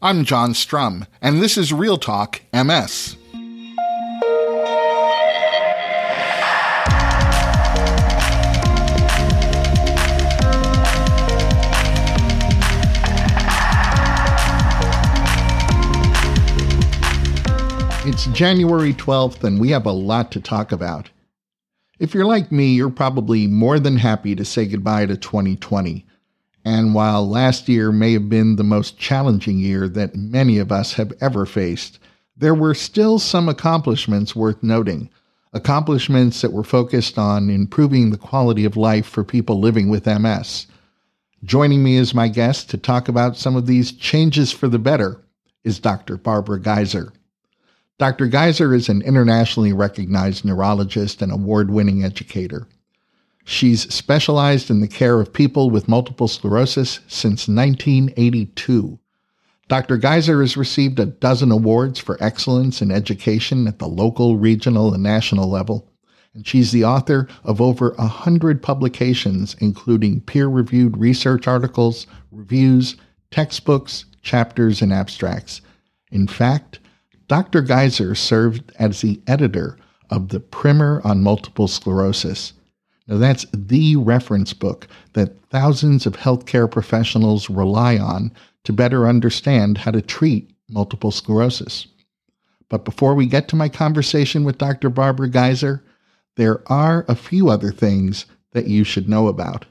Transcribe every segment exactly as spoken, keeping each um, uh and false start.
I'm John Strum, and this is Real Talk M S. It's January twelfth, and we have a lot to talk about. If you're like me, you're probably more than happy to say goodbye to twenty twenty. And while last year may have been the most challenging year that many of us have ever faced, there were still some accomplishments worth noting. Accomplishments that were focused on improving the quality of life for people living with M S. Joining me as my guest to talk about some of these changes for the better is Doctor Barbara Geiser. Doctor Geiser is an internationally recognized neurologist and award-winning educator. She's specialized in the care of people with multiple sclerosis since nineteen eighty-two. Doctor Geiser has received a dozen awards for excellence in education at the local, regional, and national level, and she's the author of over a hundred publications, including peer-reviewed research articles, reviews, textbooks, chapters, and abstracts. In fact, Doctor Geiser served as the editor of the Primer on Multiple Sclerosis. Now, that's the reference book that thousands of healthcare professionals rely on to better understand how to treat multiple sclerosis. But before we get to my conversation with Doctor Barbara Geiser, there are a few other things that you should know about.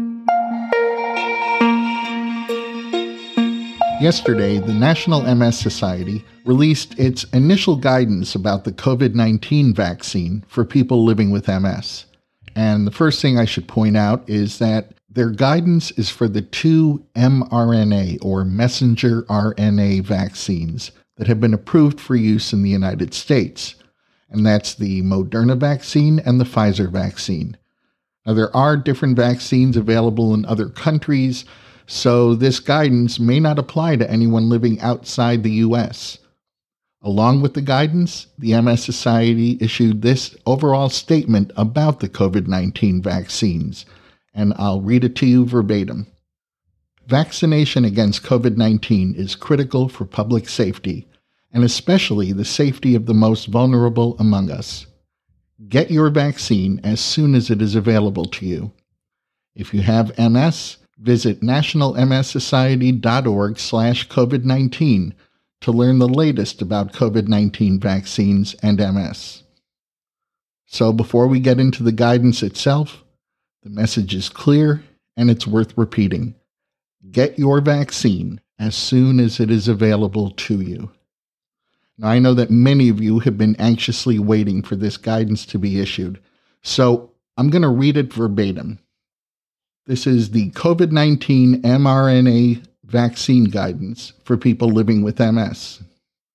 Yesterday, the National M S Society released its initial guidance about the covid nineteen vaccine for people living with M S. And the first thing I should point out is that their guidance is for the two mRNA or messenger R N A vaccines that have been approved for use in the United States. And that's the Moderna vaccine and the Pfizer vaccine. Now, there are different vaccines available in other countries, so this guidance may not apply to anyone living outside the U S. Along with the guidance, the M S Society issued this overall statement about the covid nineteen vaccines, and I'll read it to you verbatim. Vaccination against covid nineteen is critical for public safety, and especially the safety of the most vulnerable among us. Get your vaccine as soon as it is available to you. If you have M S, visit national m s society dot org slash covid nineteen to learn the latest about covid nineteen vaccines and M S. So before we get into the guidance itself, the message is clear and it's worth repeating. Get your vaccine as soon as it is available to you. Now, I know that many of you have been anxiously waiting for this guidance to be issued, so I'm going to read it verbatim. This is the covid nineteen mRNA vaccine guidance for people living with M S.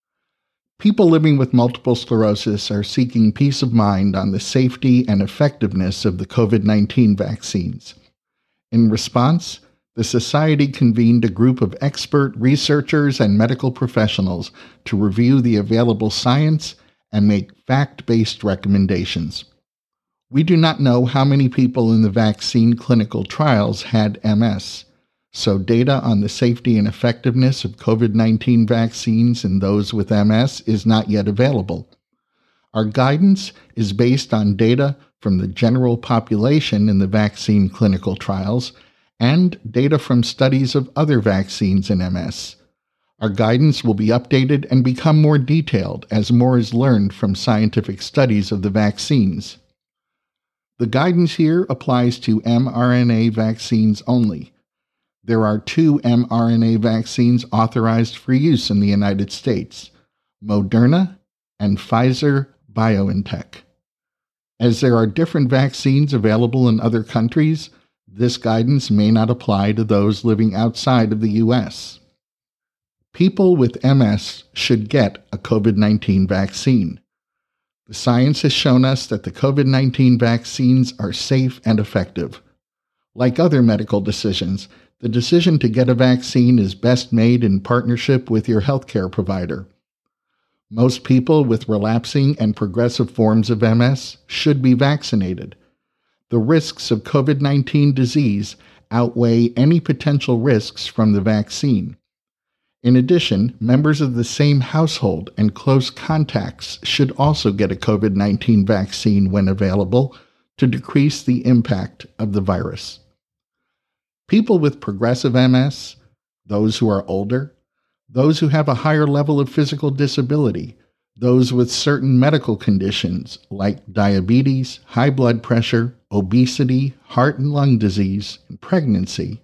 People living with multiple sclerosis are seeking peace of mind on the safety and effectiveness of the covid nineteen vaccines. In response, the Society convened a group of expert researchers and medical professionals to review the available science and make fact-based recommendations. We do not know how many people in the vaccine clinical trials had M S, so data on the safety and effectiveness of covid nineteen vaccines in those with M S is not yet available. Our guidance is based on data from the general population in the vaccine clinical trials and data from studies of other vaccines in M S. Our guidance will be updated and become more detailed as more is learned from scientific studies of the vaccines. The guidance here applies to mRNA vaccines only. There are two mRNA vaccines authorized for use in the United States, Moderna and Pfizer-BioNTech. As there are different vaccines available in other countries, this guidance may not apply to those living outside of the U S. People with M S should get a covid nineteen vaccine. The science has shown us that the covid nineteen vaccines are safe and effective. Like other medical decisions, the decision to get a vaccine is best made in partnership with your healthcare provider. Most people with relapsing and progressive forms of M S should be vaccinated. The risks of covid nineteen disease outweigh any potential risks from the vaccine. In addition, members of the same household and close contacts should also get a COVID nineteen vaccine when available to decrease the impact of the virus. People with progressive M S, those who are older, those who have a higher level of physical disability, those with certain medical conditions like diabetes, high blood pressure, obesity, heart and lung disease, and pregnancy,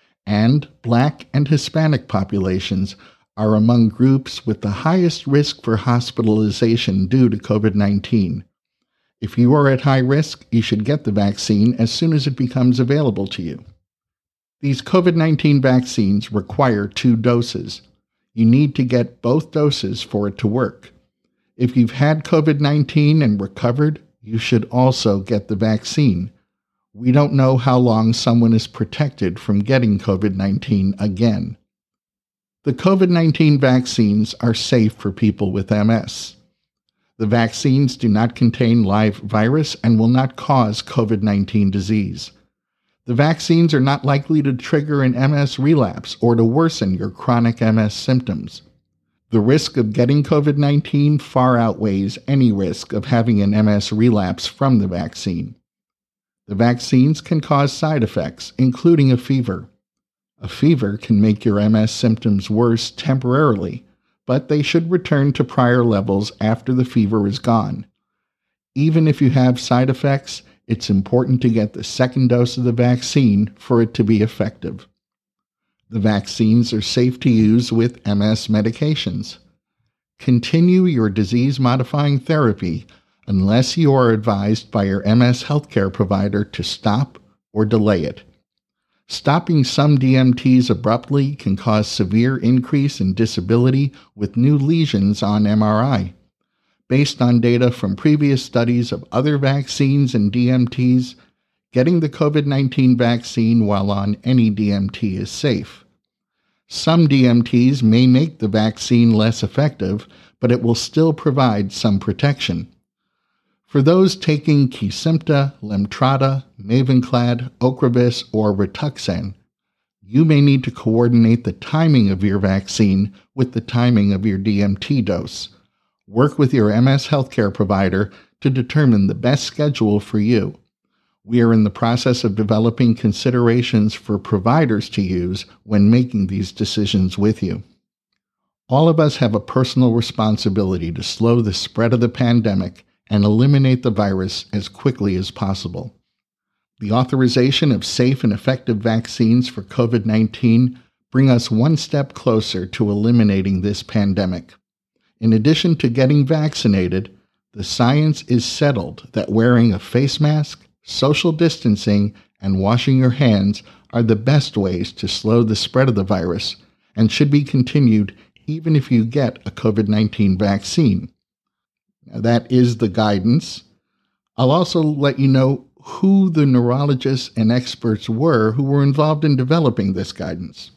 and Black and Hispanic populations are among groups with the highest risk for hospitalization due to COVID nineteen. If you are at high risk, you should get the vaccine as soon as it becomes available to you. These COVID nineteen vaccines require two doses. You need to get both doses for it to work. If you've had COVID nineteen and recovered, you should also get the vaccine. We don't know how long someone is protected from getting COVID nineteen again. The COVID nineteen vaccines are safe for people with M S. The vaccines do not contain live virus and will not cause COVID nineteen disease. The vaccines are not likely to trigger an M S relapse or to worsen your chronic M S symptoms. The risk of getting COVID nineteen far outweighs any risk of having an M S relapse from the vaccine. The vaccines can cause side effects, including a fever. A fever can make your M S symptoms worse temporarily, but they should return to prior levels after the fever is gone. Even if you have side effects, it's important to get the second dose of the vaccine for it to be effective. The vaccines are safe to use with M S medications. Continue your disease-modifying therapy unless you are advised by your M S healthcare provider to stop or delay it. Stopping some D M Ts abruptly can cause severe increase in disability with new lesions on M R I. Based on data from previous studies of other vaccines and D M Ts, getting the COVID nineteen vaccine while on any D M T is safe. Some D M Ts may make the vaccine less effective, but it will still provide some protection. For those taking Kesimpta, Lemtrada, Mavenclad, Ocrevus, or Rituxan, you may need to coordinate the timing of your vaccine with the timing of your D M T dose. Work with your M S healthcare provider to determine the best schedule for you. We are in the process of developing considerations for providers to use when making these decisions with you. All of us have a personal responsibility to slow the spread of the pandemic and eliminate the virus as quickly as possible. The authorization of safe and effective vaccines for COVID nineteen bring us one step closer to eliminating this pandemic. In addition to getting vaccinated, the science is settled that wearing a face mask, social distancing, and washing your hands are the best ways to slow the spread of the virus and should be continued even if you get a COVID nineteen vaccine. Now, that is the guidance. I'll also let you know who the neurologists and experts were who were involved in developing this guidance.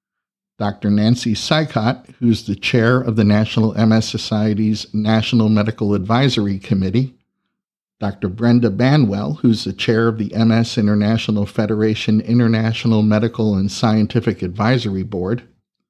Doctor Nancy Sykott, who's the chair of the National M S Society's National Medical Advisory Committee, Doctor Brenda Banwell, who's the chair of the M S International Federation International Medical and Scientific Advisory Board,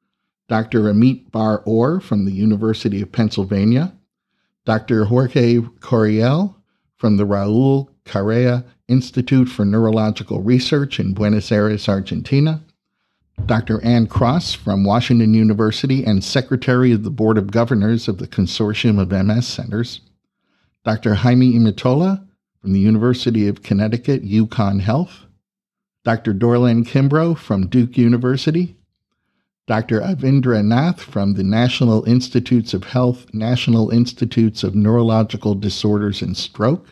Doctor Amit Bar-Or from the University of Pennsylvania, Doctor Jorge Curiel from the Raul Correa Institute for Neurological Research in Buenos Aires, Argentina, Doctor Ann Cross from Washington University and Secretary of the Board of Governors of the Consortium of M S Centers, Doctor Jaime Imitola from the University of Connecticut UConn Health, Doctor Dorlan Kimbrough from Duke University, Doctor Avindra Nath from the National Institutes of Health, National Institutes of Neurological Disorders and Stroke,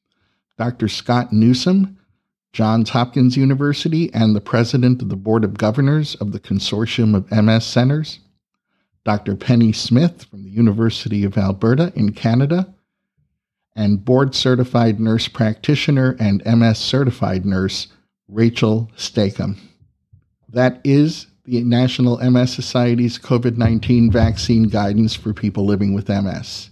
Doctor Scott Newsom, Johns Hopkins University and the President of the Board of Governors of the Consortium of M S Centers, Doctor Penny Smith from the University of Alberta in Canada, and board-certified nurse practitioner and M S certified nurse Rachel Stakem. That is the National M S Society's COVID nineteen vaccine guidance for people living with M S.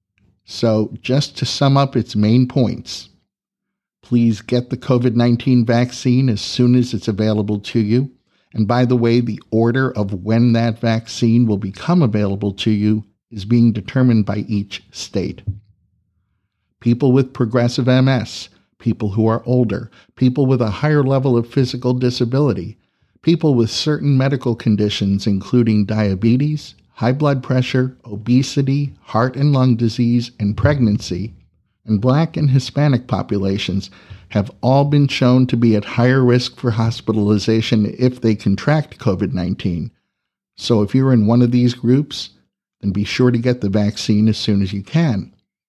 So, just to sum up its main points, please get the COVID nineteen vaccine as soon as it's available to you, And by the way, the order of when that vaccine will become available to you is being determined by each state. People with progressive M S, people who are older, people with a higher level of physical disability, people with certain medical conditions including diabetes, high blood pressure, obesity, heart and lung disease, and pregnancy, and Black and Hispanic populations have all been shown to be at higher risk for hospitalization if they contract COVID nineteen. So if you're in one of these groups, then be sure to get the vaccine as soon as you can.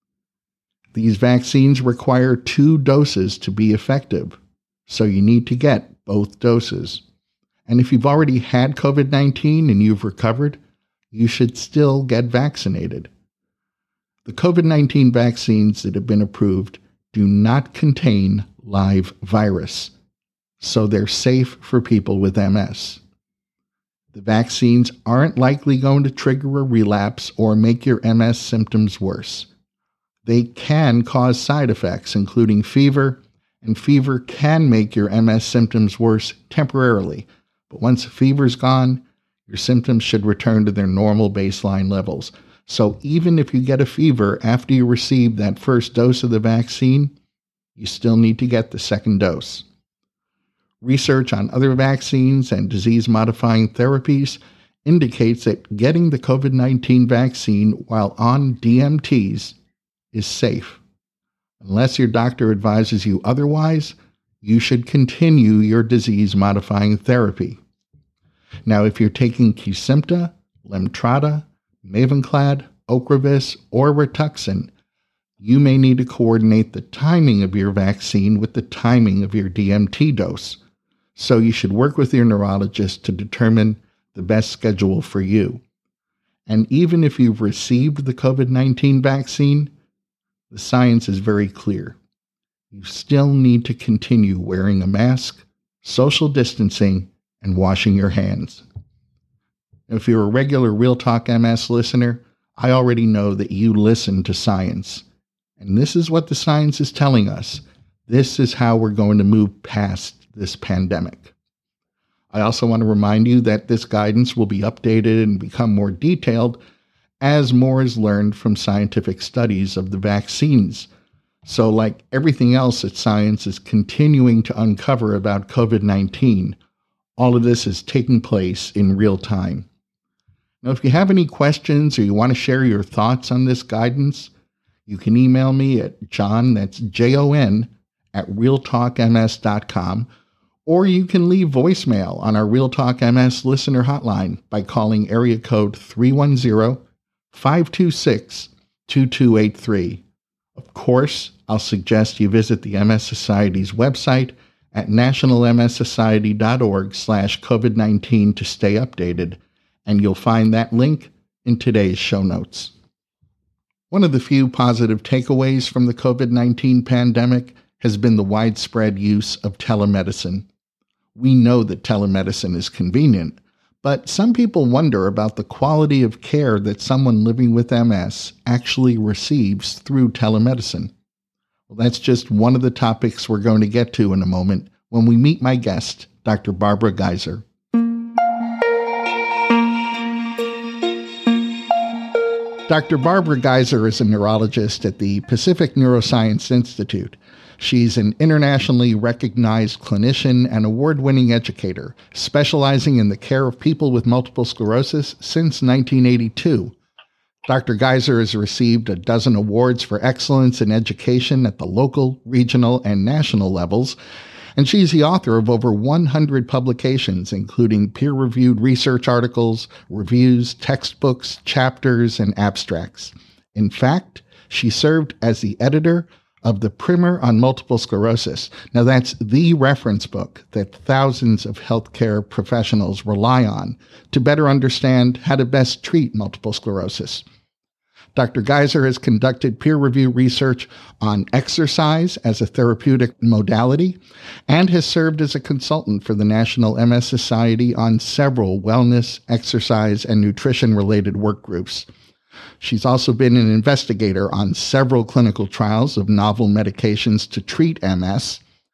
These vaccines require two doses to be effective, so you need to get both doses. And if you've already had COVID nineteen and you've recovered, you should still get vaccinated. The COVID nineteen vaccines that have been approved do not contain live virus, so they're safe for people with M S. The vaccines aren't likely going to trigger a relapse or make your M S symptoms worse. They can cause side effects, including fever, and fever can make your M S symptoms worse temporarily. But once the fever's gone, your symptoms should return to their normal baseline levels. So even if you get a fever after you receive that first dose of the vaccine, you still need to get the second dose. Research on other vaccines and disease-modifying therapies indicates that getting the COVID nineteen vaccine while on D M Ts is safe. Unless your doctor advises you otherwise, you should continue your disease-modifying therapy. Now, if you're taking Kesimpta, Lemtrada, Mavenclad, Ocrevus, or Rituxan, you may need to coordinate the timing of your vaccine with the timing of your D M T dose. So you should work with your neurologist to determine the best schedule for you. And even if you've received the COVID nineteen vaccine, the science is very clear. You still need to continue wearing a mask, social distancing, and washing your hands. If you're a regular Real Talk M S listener, I already know that you listen to science. And this is what the science is telling us. This is how we're going to move past this pandemic. I also want to remind you that this guidance will be updated and become more detailed as more is learned from scientific studies of the vaccines. So like everything else that science is continuing to uncover about COVID nineteen, all of this is taking place in real time. Now, if you have any questions or you want to share your thoughts on this guidance, you can email me at John, that's J O N, at real talk m s dot com, or you can leave voicemail on our Real Talk M S listener hotline by calling area code three one zero, five two six, two two eight three. Of course, I'll suggest you visit the M S Society's website at national m s society dot org slash COVID nineteen to stay updated, and you'll find that link in today's show notes. One of the few positive takeaways from the COVID nineteen pandemic has been the widespread use of telemedicine. We know that telemedicine is convenient, but some people wonder about the quality of care that someone living with M S actually receives through telemedicine. Well, that's just one of the topics we're going to get to in a moment when we meet my guest, Doctor Barbara Geiser. Doctor Barbara Geiser is a neurologist at the Pacific Neuroscience Institute. She's an internationally recognized clinician and award-winning educator, specializing in the care of people with multiple sclerosis since nineteen eighty-two. Doctor Geiser has received a dozen awards for excellence in education at the local, regional, and national levels, and she's the author of over one hundred publications, including peer-reviewed research articles, reviews, textbooks, chapters, and abstracts. In fact, she served as the editor of the Primer on Multiple Sclerosis. Now, that's the reference book that thousands of healthcare professionals rely on to better understand how to best treat multiple sclerosis. Doctor Geiser has conducted peer-reviewed research on exercise as a therapeutic modality and has served as a consultant for the National M S Society on several wellness, exercise, and nutrition-related work groups. She's also been an investigator on several clinical trials of novel medications to treat M S.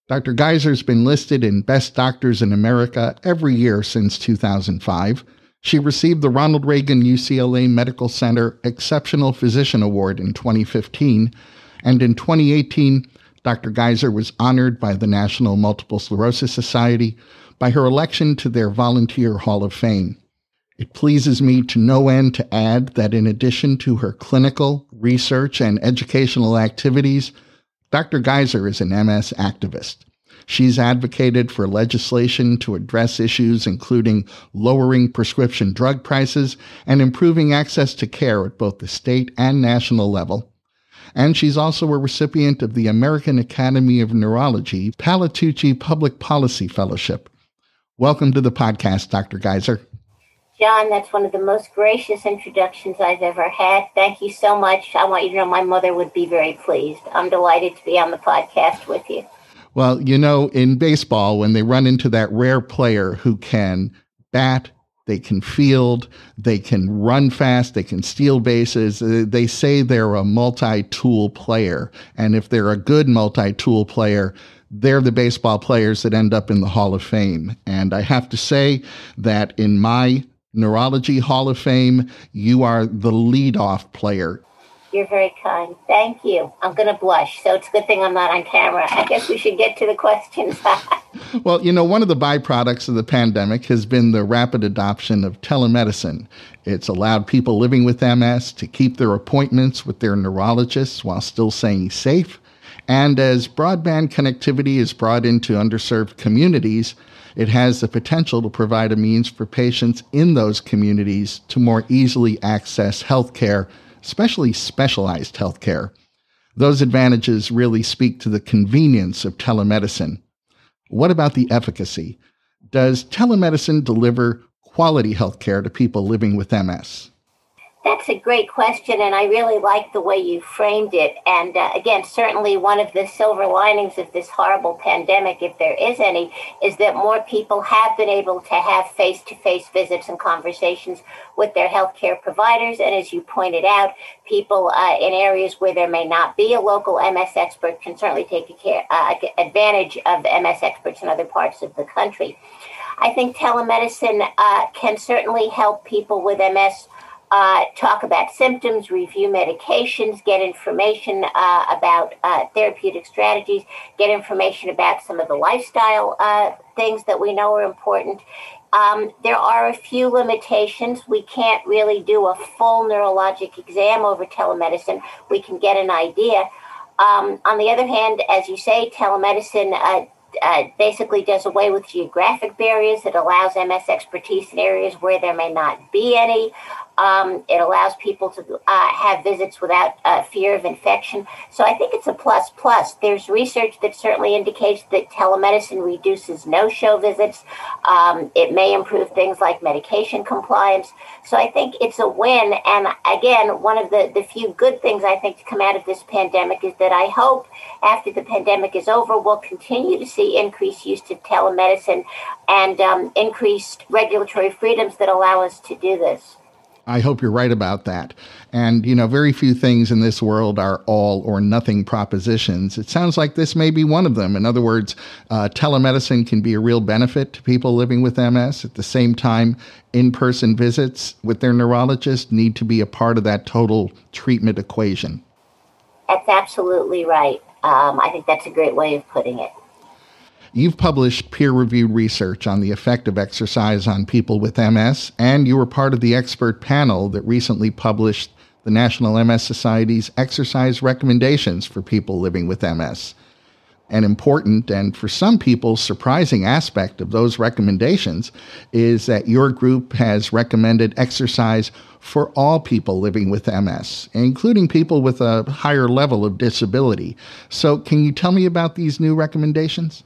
Doctor Geiser's been listed in Best Doctors in America every year since two thousand five. She received the Ronald Reagan U C L A Medical Center Exceptional Physician Award in twenty fifteen, and in twenty eighteen, Doctor Geiser was honored by the National Multiple Sclerosis Society by her election to their Volunteer Hall of Fame. It pleases me to no end to add that in addition to her clinical, research, and educational activities, Doctor Geiser is an M S activist. She's advocated for legislation to address issues including lowering prescription drug prices and improving access to care at both the state and national level. And she's also a recipient of the American Academy of Neurology Palatucci Public Policy Fellowship. Welcome to the podcast, Doctor Geiser. John, that's one of the most gracious introductions I've ever had. Thank you so much. I want you to know my mother would be very pleased. I'm delighted to be on the podcast with you. Well, you know, in baseball, when they run into that rare player who can bat, they can field, they can run fast, they can steal bases, they say they're a multi-tool player. And if they're a good multi-tool player, they're the baseball players that end up in the Hall of Fame. And I have to say that in my Neurology Hall of Fame, you are the leadoff player. You're very kind. Thank you. I'm going to blush, so it's a good thing I'm not on camera. I guess we should get to the questions. Well, you know, one of the byproducts of the pandemic has been the rapid adoption of telemedicine. It's allowed people living with M S to keep their appointments with their neurologists while still staying safe. And as broadband connectivity is brought into underserved communities, it has the potential to provide a means for patients in those communities to more easily access health care, especially specialized health care. Those advantages really speak to the convenience of telemedicine. What about the efficacy? Does telemedicine deliver quality health care to people living with M S? That's a great question, and I really like the way you framed it. And uh, again, certainly one of the silver linings of this horrible pandemic, if there is any, is that more people have been able to have face-to-face visits and conversations with their healthcare providers. And as you pointed out, people uh, in areas where there may not be a local M S expert can certainly take a care, uh, advantage of M S experts in other parts of the country. I think telemedicine uh, can certainly help people with M S Uh, talk about symptoms, review medications, get information uh, about uh, therapeutic strategies, get information about some of the lifestyle uh, things that we know are important. Um, there are a few limitations. We can't really do a full neurologic exam over telemedicine. We can get an idea. Um, on the other hand, as you say, telemedicine uh, Uh, basically does away with geographic barriers. It allows M S expertise in areas where there may not be any. Um, it allows people to uh, have visits without uh, fear of infection. So I think it's a plus plus. There's research that certainly indicates that telemedicine reduces no-show visits. Um, it may improve things like medication compliance. So I think it's a win. And again, one of the, the few good things I think to come out of this pandemic is that I hope after the pandemic is over, we'll continue to see increased use of telemedicine and um, increased regulatory freedoms that allow us to do this. I hope you're right about that. And, you know, very few things in this world are all or nothing propositions. It sounds like this may be one of them. In other words, uh, telemedicine can be a real benefit to people living with M S. At the same time, in-person visits with their neurologist need to be a part of that total treatment equation. That's absolutely right. Um, I think that's a great way of putting it. You've published peer-reviewed research on the effect of exercise on people with M S, and you were part of the expert panel that recently published the National M S Society's exercise recommendations for people living with M S. An important and, for some people, surprising aspect of those recommendations is that your group has recommended exercise for all people living with M S, including people with a higher level of disability. So can you tell me about these new recommendations?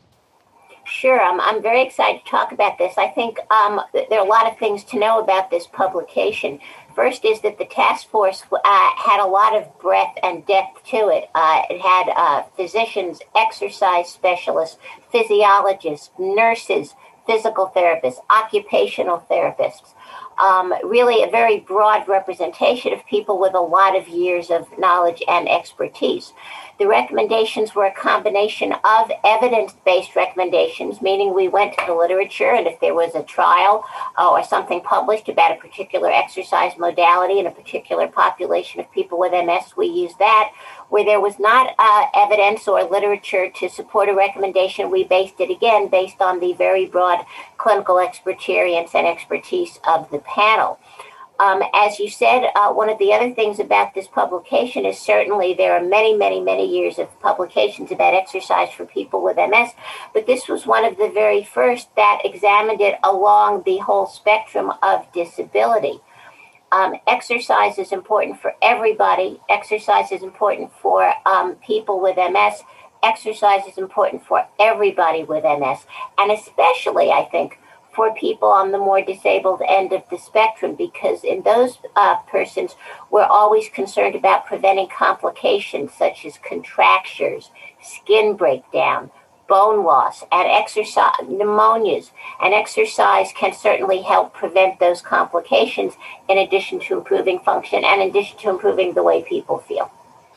Sure. I'm, I'm very excited to talk about this. I think um, there are a lot of things to know about this publication. First is that the task force uh, had a lot of breadth and depth to it. Uh, it had uh, physicians, exercise specialists, physiologists, nurses, physical therapists, occupational therapists. um, really a very broad representation of people with a lot of years of knowledge and expertise. The recommendations were a combination of evidence-based recommendations, meaning we went to the literature, and if there was a trial uh, or something published about a particular exercise modality in a particular population of people with M S, we used that. Where there was not uh, evidence or literature to support a recommendation, we based it again based on the very broad clinical experience and expertise of the panel. Um, as you said, uh, one of the other things about this publication is certainly there are many, many, many years of publications about exercise for people with M S, but this was one of the very first that examined it along the whole spectrum of disability. Um, exercise is important for everybody. Exercise is important for um, people with M S. Exercise is important for everybody with M S, and especially, I think, for people on the more disabled end of the spectrum, because in those uh, persons, we're always concerned about preventing complications such as contractures, skin breakdown, bone loss, and exercise, pneumonias. And exercise can certainly help prevent those complications in addition to improving function and in addition to improving the way people feel.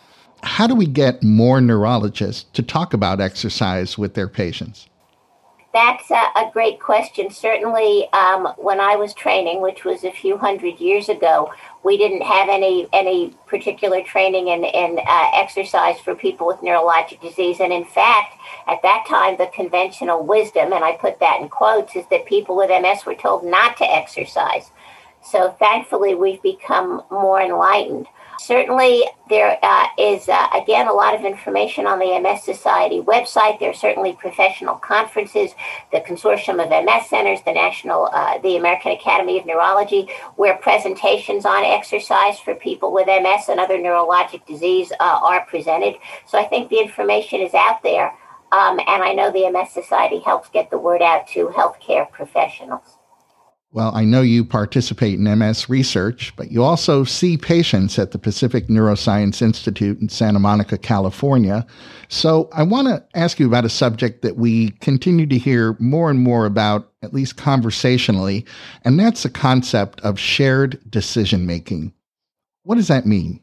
How do we get more neurologists to talk about exercise with their patients? That's a, a great question. Certainly, um, when I was training, which was a few hundred years ago, we didn't have any any particular training in, in uh, exercise for people with neurologic disease. And in fact, at that time, the conventional wisdom, and I put that in quotes, is that people with M S were told not to exercise. So thankfully, we've become more enlightened. Certainly, there uh, is, uh, again, a lot of information on the M S Society website. There are certainly professional conferences, the Consortium of M S Centers, the National, uh, the American Academy of Neurology, where presentations on exercise for people with M S and other neurologic disease uh, are presented. So I think the information is out there. Um, and I know the M S Society helps get the word out to healthcare professionals. Well, I know you participate in M S research, but you also see patients at the Pacific Neuroscience Institute in Santa Monica, California. So I want to ask you about a subject that we continue to hear more and more about, at least conversationally, and that's the concept of shared decision-making. What does that mean?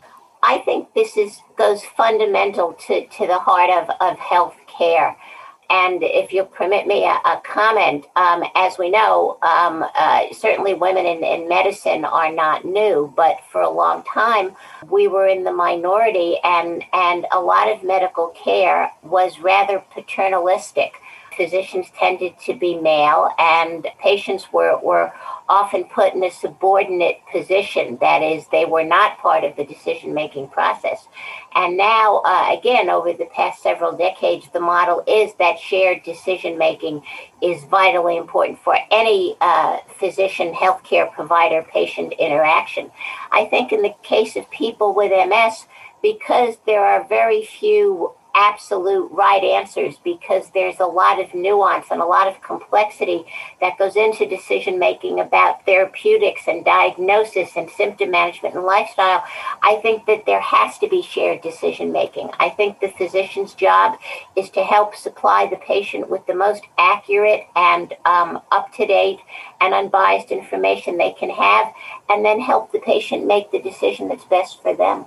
I think this is goes fundamental to, to the heart of, of health care. And if you'll permit me a, a comment, um, as we know, um, uh, certainly women in, in medicine are not new, but for a long time, we were in the minority, and, and a lot of medical care was rather paternalistic. Physicians tended to be male, and patients were, were often put in a subordinate position. That is, they were not part of the decision-making process. And now, uh, again, over the past several decades, the model is that shared decision-making is vitally important for any uh, physician, healthcare provider, patient interaction. I think in the case of people with M S, because there are very few absolute right answers, because there's a lot of nuance and a lot of complexity that goes into decision making about therapeutics and diagnosis and symptom management and lifestyle, I think that there has to be shared decision making. I think the physician's job is to help supply the patient with the most accurate and um, up-to-date and unbiased information they can have, and then help the patient make the decision that's best for them.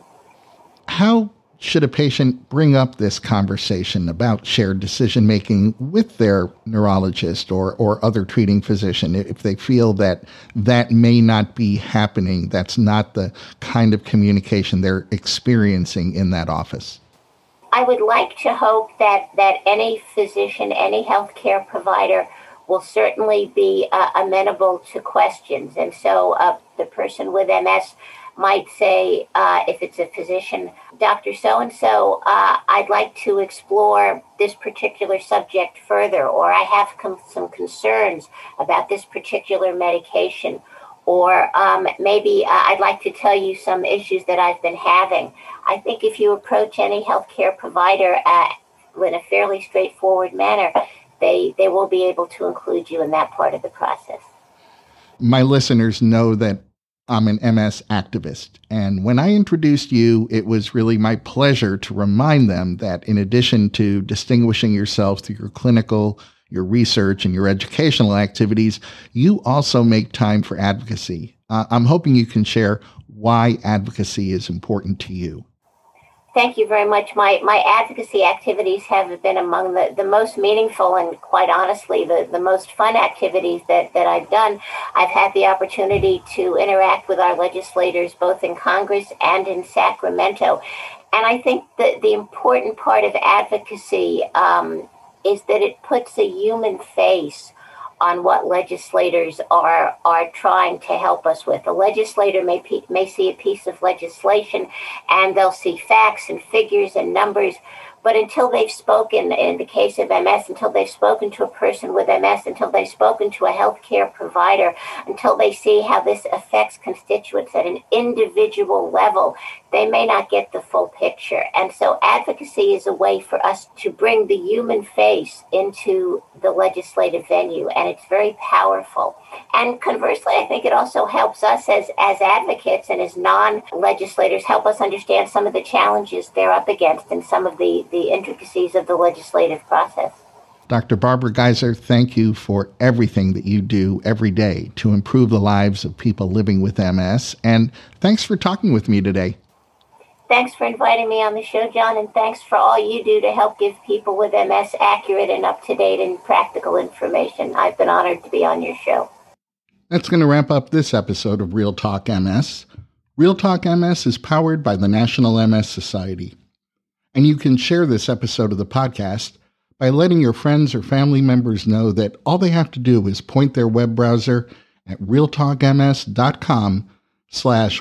How should a patient bring up this conversation about shared decision-making with their neurologist or, or other treating physician if they feel that that may not be happening, that's not the kind of communication they're experiencing in that office? I would like to hope that, that any physician, any healthcare provider will certainly be uh, amenable to questions. And so uh, the person with M S might say, uh, if it's a physician, Doctor So-and-so, uh, I'd like to explore this particular subject further, or I have com- some concerns about this particular medication, or um, maybe uh, I'd like to tell you some issues that I've been having. I think if you approach any healthcare provider uh, in a fairly straightforward manner, they, they will be able to include you in that part of the process. My listeners know that I'm an M S activist. And when I introduced you, it was really my pleasure to remind them that in addition to distinguishing yourself through your clinical, your research and your educational activities, you also make time for advocacy. Uh, I'm hoping you can share why advocacy is important to you. Thank you very much. My my advocacy activities have been among the, the most meaningful and, quite honestly, the, the most fun activities that, that I've done. I've had the opportunity to interact with our legislators both in Congress and in Sacramento. And I think that the important part of advocacy um, is that it puts a human face on what legislators are are trying to help us with. A legislator may may see a piece of legislation and they'll see facts and figures and numbers, but until they've spoken, in the case of M S, until they've spoken to a person with M S, until they've spoken to a healthcare provider, until they see how this affects constituents at an individual level, they may not get the full picture. And so advocacy is a way for us to bring the human face into the legislative venue, and it's very powerful. And conversely, I think it also helps us as, as advocates and as non-legislators help us understand some of the challenges they're up against and some of the, the intricacies of the legislative process. Doctor Barbara Geiser, thank you for everything that you do every day to improve the lives of people living with M S, and thanks for talking with me today. Thanks for inviting me on the show, John, and thanks for all you do to help give people with M S accurate and up-to-date and practical information. I've been honored to be on your show. That's going to wrap up this episode of Real Talk M S. Real Talk M S is powered by the National M S Society. And you can share this episode of the podcast by letting your friends or family members know that all they have to do is point their web browser at realtalkms.com slash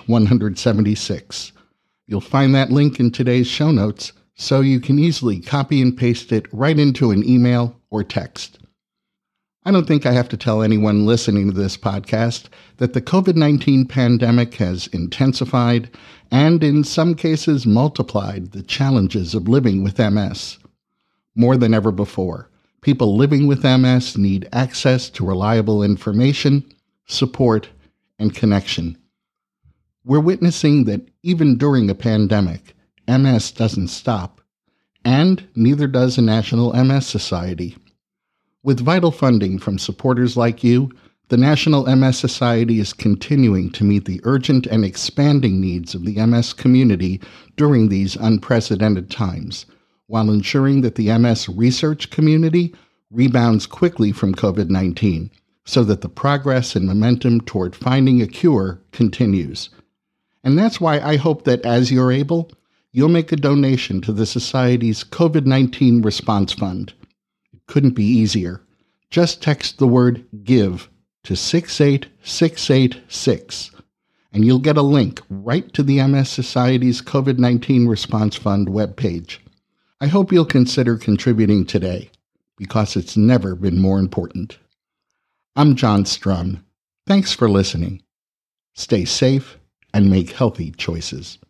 176. You'll find that link in today's show notes, so you can easily copy and paste it right into an email or text. I don't think I have to tell anyone listening to this podcast that the covid nineteen pandemic has intensified and in some cases multiplied the challenges of living with M S. More than ever before, people living with M S need access to reliable information, support, and connection. We're witnessing that even during a pandemic, M S doesn't stop, and neither does the National M S Society. With vital funding from supporters like you, the National M S Society is continuing to meet the urgent and expanding needs of the M S community during these unprecedented times, while ensuring that the M S research community rebounds quickly from covid nineteen, so that the progress and momentum toward finding a cure continues. And that's why I hope that as you're able, you'll make a donation to the Society's covid nineteen Response Fund. It couldn't be easier. Just text the word GIVE to six eight six eight six, and you'll get a link right to the M S Society's covid nineteen Response Fund webpage. I hope you'll consider contributing today, because it's never been more important. I'm John Strum. Thanks for listening. Stay safe and make healthy choices.